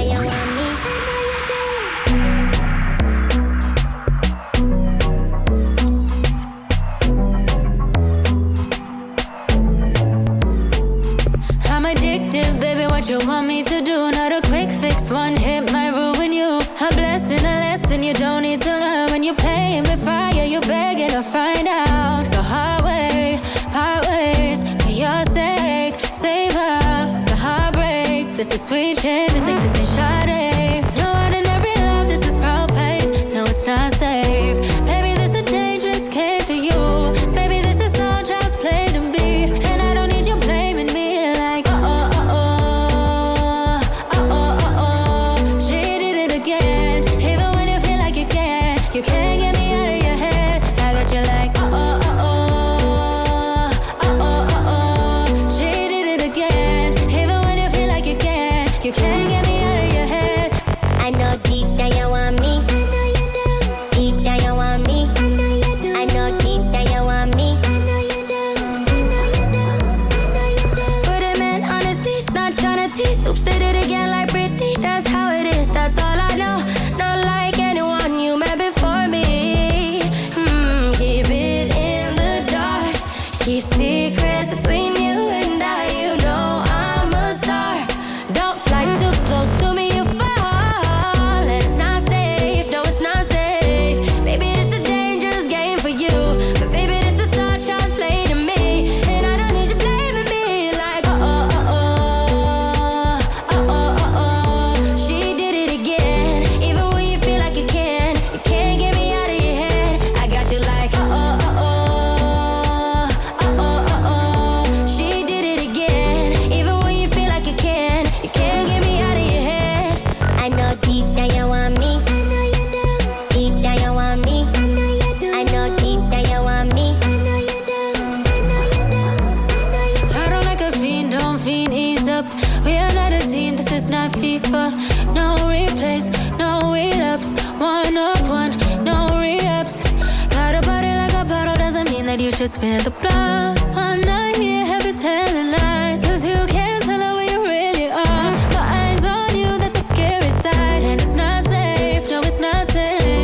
I'm addictive, baby, what you want me to do? Not a quick fix, one hit might ruin you. A blessing, a lesson you don't need to learn. When you're playing with fire, you're begging to find out the hard way, part ways, for your sake. Save her, the heartbreak. This is sweet shit, music, this ain't Sade. No ordinary love, this is propane. No, it's not safe. Baby, this is a dangerous game for you. Baby, this is all child's play to me. And I don't need you blaming me like, oh, oh, oh, oh, oh, oh, oh, oh. She did it again. Even when you feel like you can't, you can't get me out of your head. I got you like, oh, oh, oh, oh, oh, oh, oh, oh. She did it again. Even when you feel like you can't, you can't get me out of your head. I know deep down you want me. I know you do. Deep down you want me. I know you do. I know deep down you want me. I know you do. I know you do. I know you do. But a man, honestly, not tryna tease. Oops, did it again like Britney. That's how it is. That's all I know. Not like anyone you met before me. Hmm, keep it in the dark. Keep secrets between you and I. You know I'm a star. Don't fly too close to me, you fall. It's not safe. No, it's not safe. Baby, this a dangerous game for you. But baby, this is such a slay to me. And I don't need you blaming me like, oh, oh, oh, oh. Oh, oh, oh, oh. She did it again. Even when you feel like you can, you can't get me out of your head. I got you like, oh, oh, oh, oh. Oh, oh, oh, oh. She did it again. Even when you feel like you can, you can't get me out of your head. I know deep down you want me. I know you do. Deep down you want me. I know you do. I know deep down you want me. I know you do. I know you do. I know you do. I don't like a fiend, don't fiend, ease up. We are not a team, this is not FIFA. No replays, no relapse. One of one, no re-ups. Got a body like a bottle, doesn't mean that you should spend the blood. I'm not here, happy telling lies. Cause you can't tell her where you really are. My eyes on you, that's a scary sight. And it's not safe, no, it's not safe.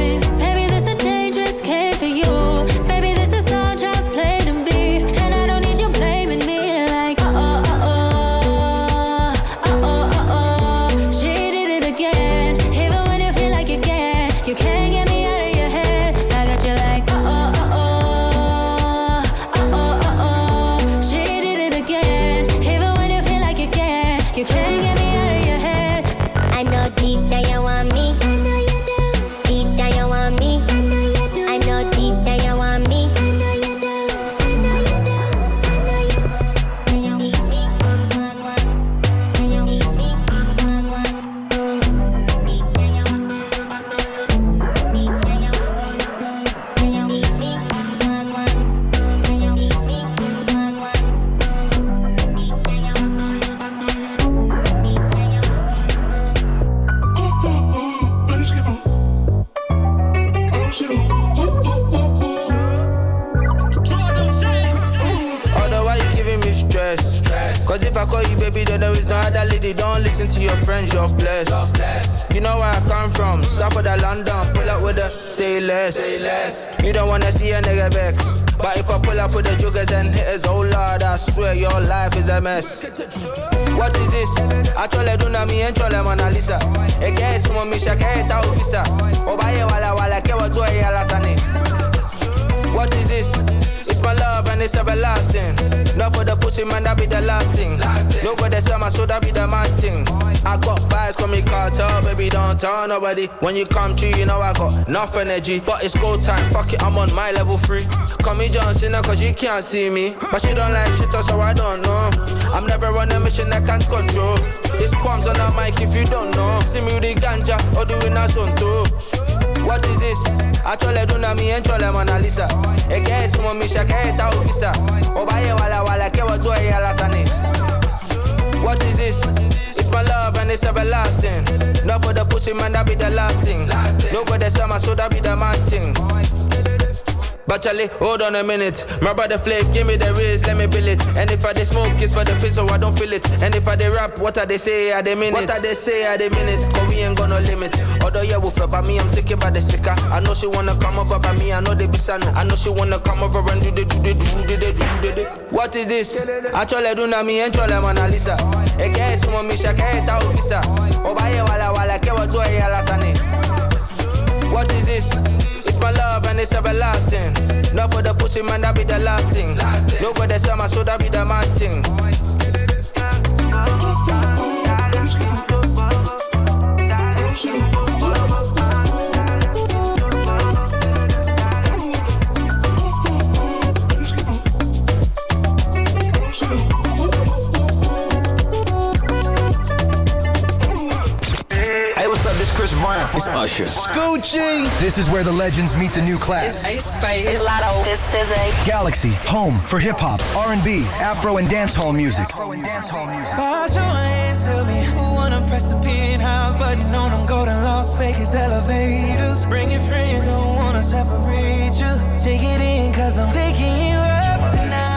call you baby, then there is no other lady. Don't listen to your friends, you're blessed. You're blessed. You know where I come from, south of the London. Pull up with a say less. Say less. You don't wanna see a nigga vex. But if I pull up with the joggers and hitters, oh Lord, I swear your life is a mess. What is this? I told her do na mi entro le Mona Lisa. E que es mo mi shaka eta ofisa. Obaye wala wala ke wa do ya la sane. What is this? It's my love and it's everlasting. Not for the pussy man, that be the last thing. Nobody sell my soul, that be the mad thing. I got vibes, call me cartel, baby, don't tell nobody. When you come true, you know I got enough energy. But it's go time, fuck it, I'm on my level three. Call me John Cena, cause you can't see me. But she don't like shit, so I don't know. I'm never on a mission I can't control. This qualms on the mic if you don't know. See me with the ganja, or doing a son too. What is this? I told her do na mi entro le Mona Lisa. E que es mo mi shaka eta ofisa. Obaye wala wala ke wa do ya la sane. What is this? It's my love and it's everlasting. Not for the pussy man, that be the last thing. Nobody sell my soul, that be the mad thing. But Charlie, hold on a minute. My brother Flake, give me the riz, let me bill it. And if I dey smoke, it's for the pin, so I don't feel it. And if I dey rap, what are they say at the minute? What are they say at the minute? Cause we ain't gonna limit. Although yeah, we feel by me, I'm thinking about the sicker. I know she wanna come over by me, I know they be sano. I know she wanna come over and do the do the do the do the do. What is this? I told her do na mi entro le Mona Lisa. E que es mo mi shaka eta ofisa. Obaye wala wala ke wa do ya la sane. What is this? It's my love and it's everlasting. Not for the pussy man, that be the last thing. Nobody sell my soul, that be the mad thing. Chris Brown. It's Usher. Scoochie. This is where the legends meet the new class. It's Ace Spice. It's Lotto. It's S Z A. Galaxy, home for hip hop, R and B, Afro and dancehall music. Wash your hands, tell me who wanna press the penthouse button on them golden Las Vegas elevators. Bring your friends, don't wanna separate you. Take it in, cause I'm taking you up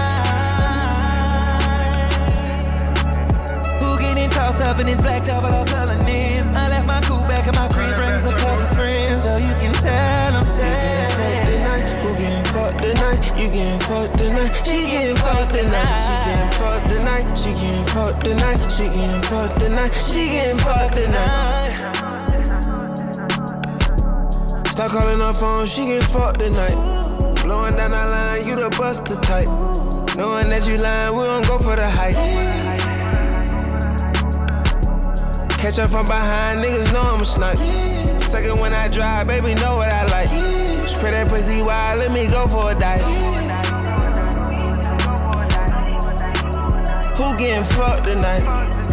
tonight. Who getting tossed up in this black double all color name? I left my coupe back in my crib, brings a couple friends, so you can tell them, tell. Who getting fucked tonight? You getting fucked tonight? She getting fucked tonight. She getting fucked tonight. She getting fucked tonight. She getting fucked tonight. She getting fucked tonight. Start calling her phone, she getting fucked tonight. Blowing down the line, you the buster type. Knowing that you lying, we don't go for the hype. Catch up from behind, niggas know I'm a snipe. Second when I drive, baby, know what I like. Spray that pussy wild, let me go for a dive. Who getting fucked tonight?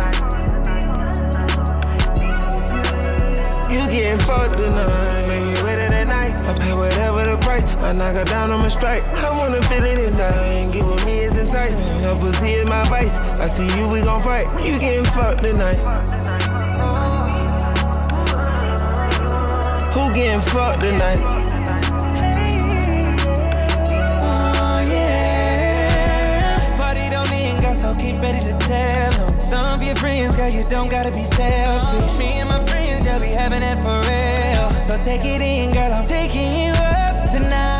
You getting fucked tonight. Make it ready tonight. I pay whatever the price. I knock her down on my strike. I wanna feel it inside. Get with me, it's enticing. Her pussy is my vice. I see you, we gon' fight. You getting fucked tonight. Who getting fucked tonight? Oh yeah. Party don't end, got so keep ready to tell them. Some of your friends, girl, you don't gotta be selfish. Me and my friends, yeah, we having it for real. So take it in, girl, I'm taking you up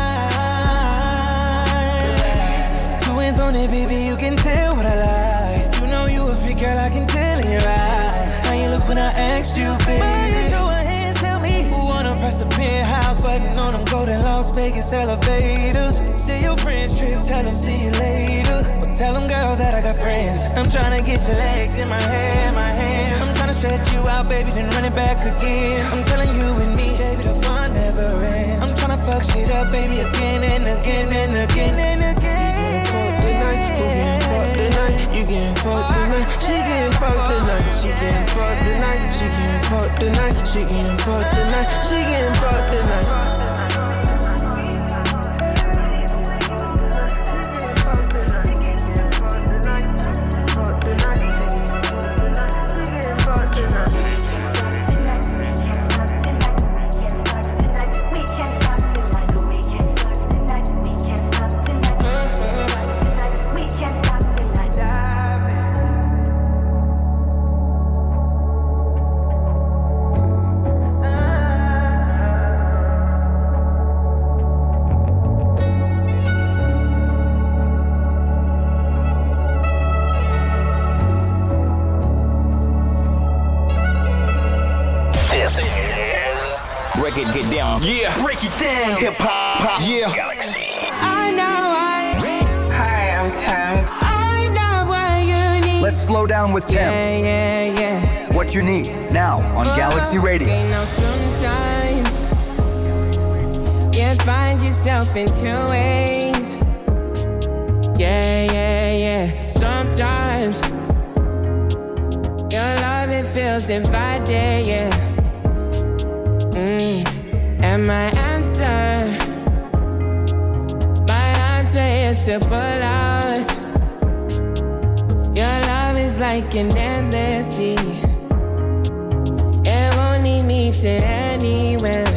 tonight. Two hands on it, baby, you can tell what I like. You know you a freak, girl, I can tell in your eyes. How you look when I asked you, baby? Press the penthouse button on them golden Las Vegas elevators. See your friends trip, tell them see you later. But tell them girls that I got friends. I'm tryna get your legs in my hair, my hands. I'm tryna stretch you out, baby, then run it back again. I'm telling you and me, baby, the fun never ends. I'm tryna fuck shit up, baby, again and again and again and again. You getting fucked tonight, she getting fucked tonight. She getting fucked tonight, she getting fucked tonight. She getting fucked tonight, she getting fucked tonight. break it, get down. Yeah, break it down. Hip hop, pop, yeah. Galaxy. I know I. Hi, I'm Thames. I know what you need. Let's slow down with Thames. Yeah, yeah, yeah. What you need now on Galaxy Radio. You know, sometimes you find yourself in two ways. Yeah, yeah, yeah. Sometimes your love, it feels divided, yeah. Mm. And my answer, my answer is to pull out. Your love is like an endless sea. It won't lead me to anywhere.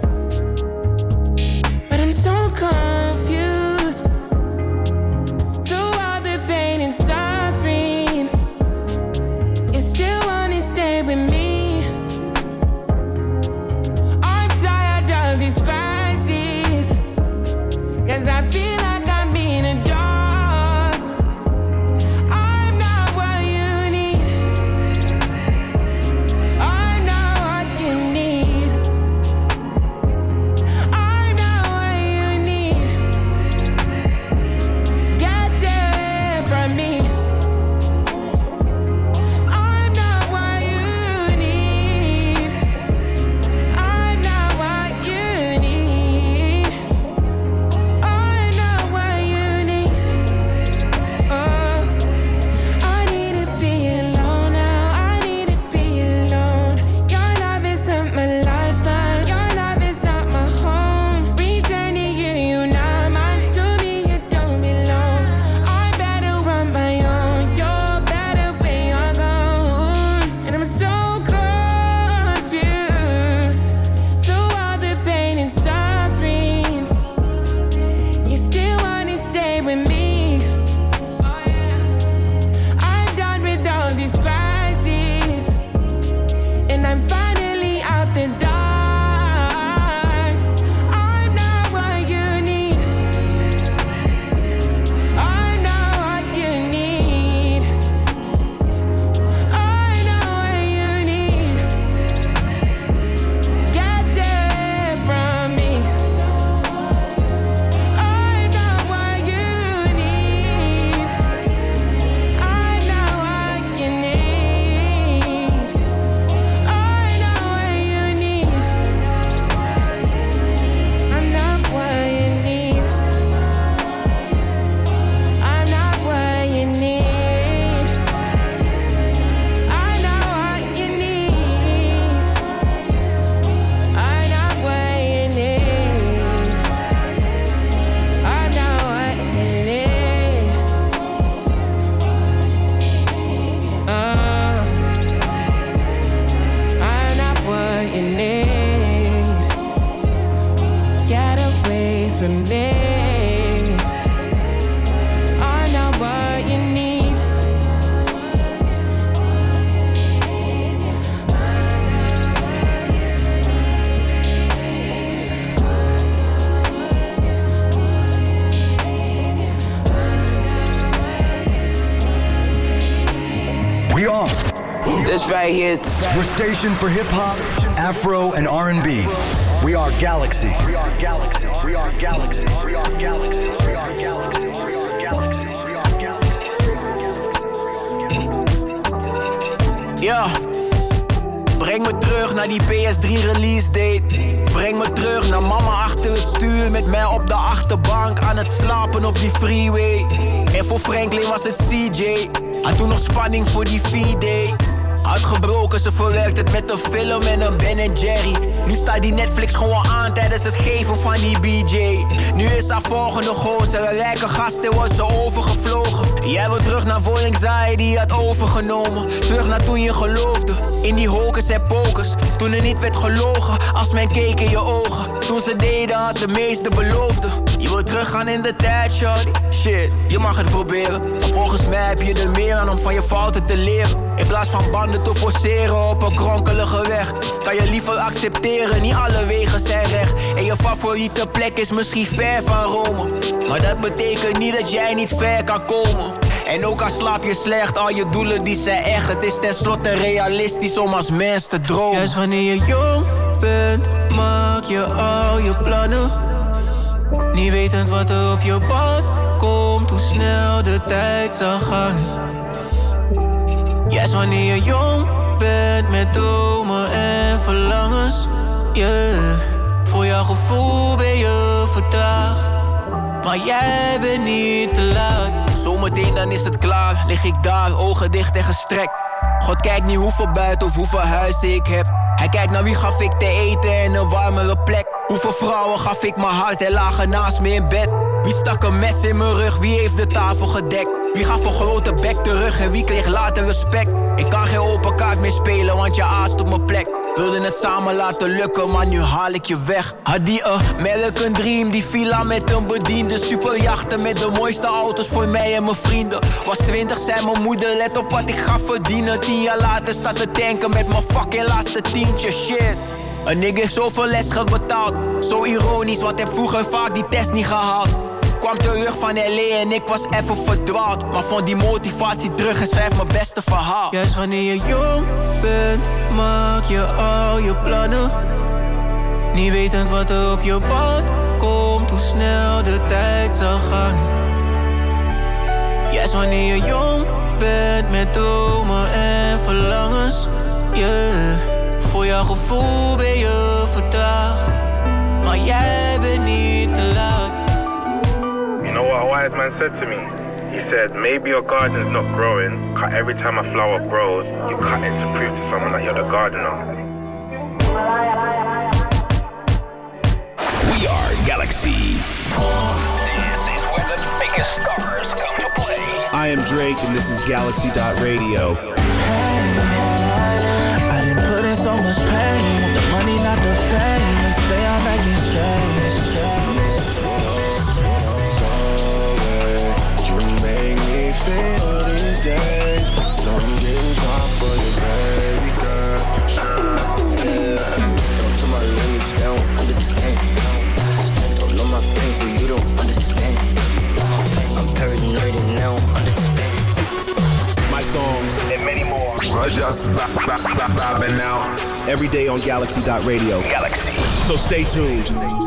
But I'm so confused. So all the pain and suffering, you still wanna stay with me. I'm tired of these crises, 'cause I feel like I'm being a dog. I'm not what you need. I'm not what you need. I'm not what you need. Get away from me. I'm not what you need. I'm not what you need. I'm not what you need. Oh, I need to be alone now. I need to be alone. Your love is not my lifeline. Your love is not my home. Return to you, you not mine. To me, you don't belong. I better run my own. You're better when you're gone. And I'm so confused. So all the pain and suffering, you still wanna stay with me. I'm done with all these crises, and I'm finally out the dark. I'm not what you need. I'm not what you need. I'm not what you need. Get away from me. I'm not what you need. I'm not what you need. I'm not what you need. I'm not what you need. I'm not what you need. I'm not what you need. I'm not what you need. I'm not what you need. Uh, I'm not what you need. Get away from me. I'm not what you need. We are This right here is your station for hip hop, Afro, and R and B. We are Galaxy. We are Galaxy. We are Galaxy. We are Galaxy. We are Galaxy. We are Galaxy. We are Galaxy. Ja, breng me terug naar die P S drie release date. Breng me terug naar mama achter het stuur, met mij op de achterbank aan het slapen op die freeway. En voor Franklin was het C J, had toen nog spanning voor die V-Day. Uitgebroken, ze verwerkt het met een film en een Ben en Jerry. Nu staat die Netflix gewoon aan tijdens het geven van die B J. Nu is haar volgende gozer, een rijke gast en wordt ze overgevlogen. Jij wil terug naar voor anxiety had overgenomen. Terug naar toen je geloofde in die hocus en pocus. Toen er niet werd gelogen als men keek in je ogen. Toen ze deden had de meeste beloofde. Je wil teruggaan in de tijd, shorty. Shit, je mag het proberen. Maar volgens mij heb je er meer aan om van je fouten te leren. In plaats van banden te forceren op een kronkelige weg, kan je liever accepteren, niet alle wegen zijn recht. En je favoriete plek is misschien ver van Rome, maar dat betekent niet dat jij niet ver kan komen. En ook al slaap je slecht, al je doelen die zijn echt. Het is tenslotte realistisch om als mens te dromen. Juist wanneer je jong bent, maak je al je plannen. Niet wetend wat er op je pad komt, hoe snel de tijd zal gaan. Juist wanneer je jong bent, met dromen en verlangens. Yeah. Voor jouw gevoel ben je vertraagd, maar jij bent niet te laat. Zometeen dan is het klaar, lig ik daar, ogen dicht en gestrekt. God kijkt niet hoeveel buiten of hoeveel huizen ik heb. Hij kijkt naar wie gaf ik te eten en een warmere plek. Hoeveel vrouwen gaf ik mijn hart en lagen naast me in bed. Wie stak een mes in mijn rug, wie heeft de tafel gedekt? Wie gaf een grote bek terug en wie kreeg later respect? Ik kan geen open kaart meer spelen, want je aast op mijn plek. Wilde het samen laten lukken, maar nu haal ik je weg. Had die een American Dream, die villa met een bediende. Superjachten met de mooiste auto's voor mij en mijn vrienden. Was twintig, zei mijn moeder, let op wat ik ga verdienen. Tien jaar later staat te tanken met mijn fucking laatste tientje, shit. Een nigga heeft zoveel lesgeld betaald. Zo ironisch, want heb vroeger vaak die test niet gehaald. Kwam terug van L A en ik was even verdwaald. Maar vond die motivatie terug en schrijf mijn beste verhaal. Juist wanneer je jong bent, maak je al je plannen. Niet wetend wat er op je pad komt, hoe snel de tijd zal gaan. Juist wanneer je jong bent, met dromen en verlangens. Yeah. Voor jouw gevoel ben je vertraagd, maar jij bent niet te laat. You know what a wise man said to me? He said, maybe your garden's not growing, cause every time a flower grows, you cut it to prove to someone that you're the gardener. We are Galaxy. This is where the biggest stars come to play. I am Drake and this is Galaxy dot radio. I didn't put in so much pain, the money not the fame. They say I'm back in chains. Feel these days, so I'm getting hot for you, baby girl. Yeah, come to my limits, they don't understand. Don't know my pain, so you don't understand. I'm paranoid and they don't understand. My songs and many more are just vibing out every day on Galaxy dot radio. Galaxy. So stay tuned.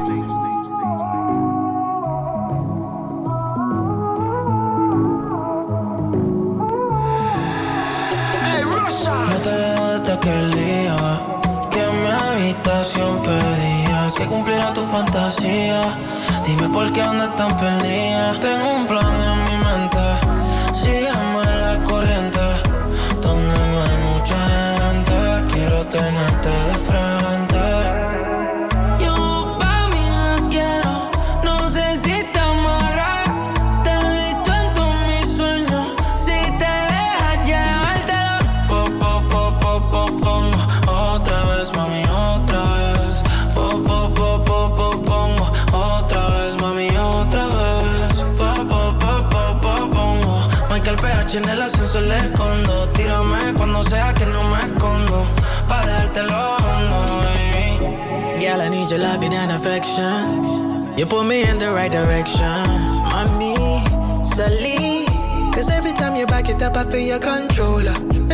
No te veo desde aquel día que en mi habitación pedías que cumpliera tu fantasía. Dime por qué andas tan perdida. Tengo un plan en mi mente, sígueme la corriente. Donde no hay mucha gente, quiero tenerte de frente. Yo pa' mí la quiero, no sé si te amarra. Te he visto en todos mis sueños, si te dejas llevártelo. Pop, pop, pop, pop, pop, pongo otra vez, mami, otra vez. Pop, pop, pop, pop, pop, pongo otra vez, mami, otra vez. Pop, pop, pop, pop, pop, pongo Michael P H en el ascensor le escondo. Tírame cuando sea que no me escondo, pa' dejártelo hondo, baby. Girl, I need your loving and affection. You put me in the right direction, mommy, Sally. Cause every time you back it up, I feel your controller.